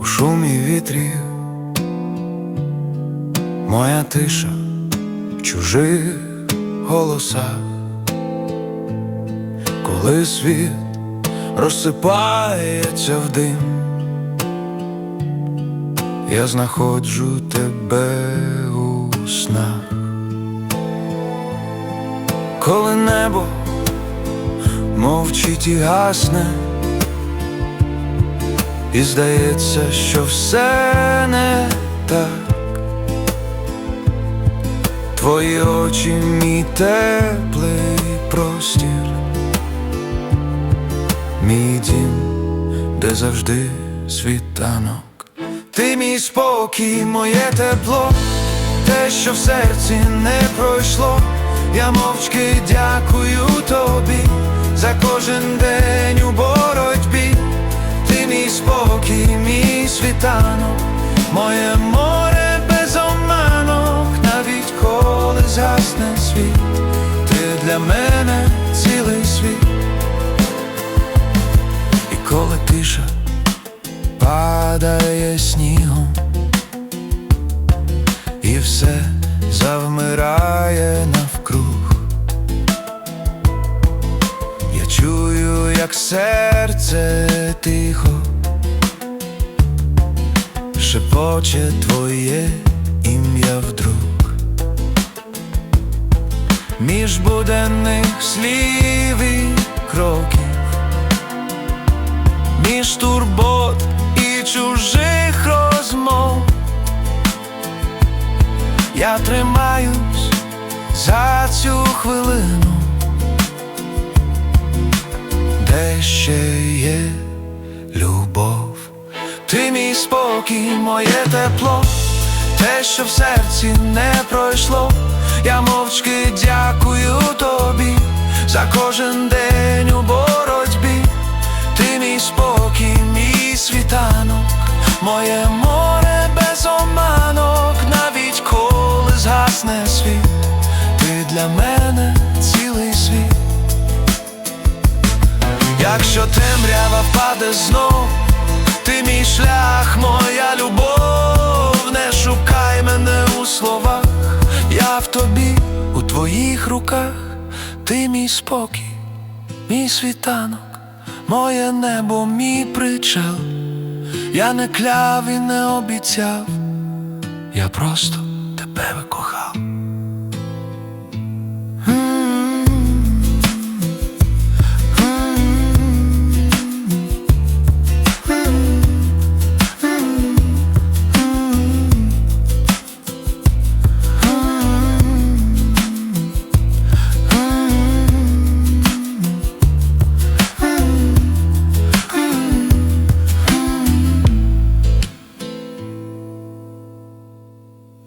шумі вітрів, моя тиша в чужих голосах, коли світ розсипається в дим, я знаходжу тебе у снах. Коли небо мовчить і гасне, і здається, що все не так, твої очі, мій теплий простір, мій дім, де завжди світанок. Ти мій спокій, моє тепло, те, що в серці не пройшло. Я мовчки дякую тобі за кожен день у боротьбі. Ти мій спокій, мій світанок, моє море без оманок. Навіть коли згасне світ, ти для мене цілий світ. І коли тиша падає снігом, і все завмирає навкруг, я чую, як серце тихо шепоче твоє ім'я вдруг. Між буденних слів і кроків, між турбот і чужих розмов, я тримаюсь за цю хвилину, де ще є любов. Ти мій спокій, моє тепло, те, що в серці не пройшло. Я мовчки дякую тобі за кожен день у боротьбі. Ти мій спокій, мій світанок, моє море без оманок. Навіть коли згасне світ, ти для мене цілий світ. Якщо темрява впаде знов, ти мій шлях, моя любов. Не шукай мене у словах, я в тобі, у твоїх руках. Ти мій спокій, мій світанок, моє небо, мій причал. Я не кляв і не обіцяв, я просто тебе викохав.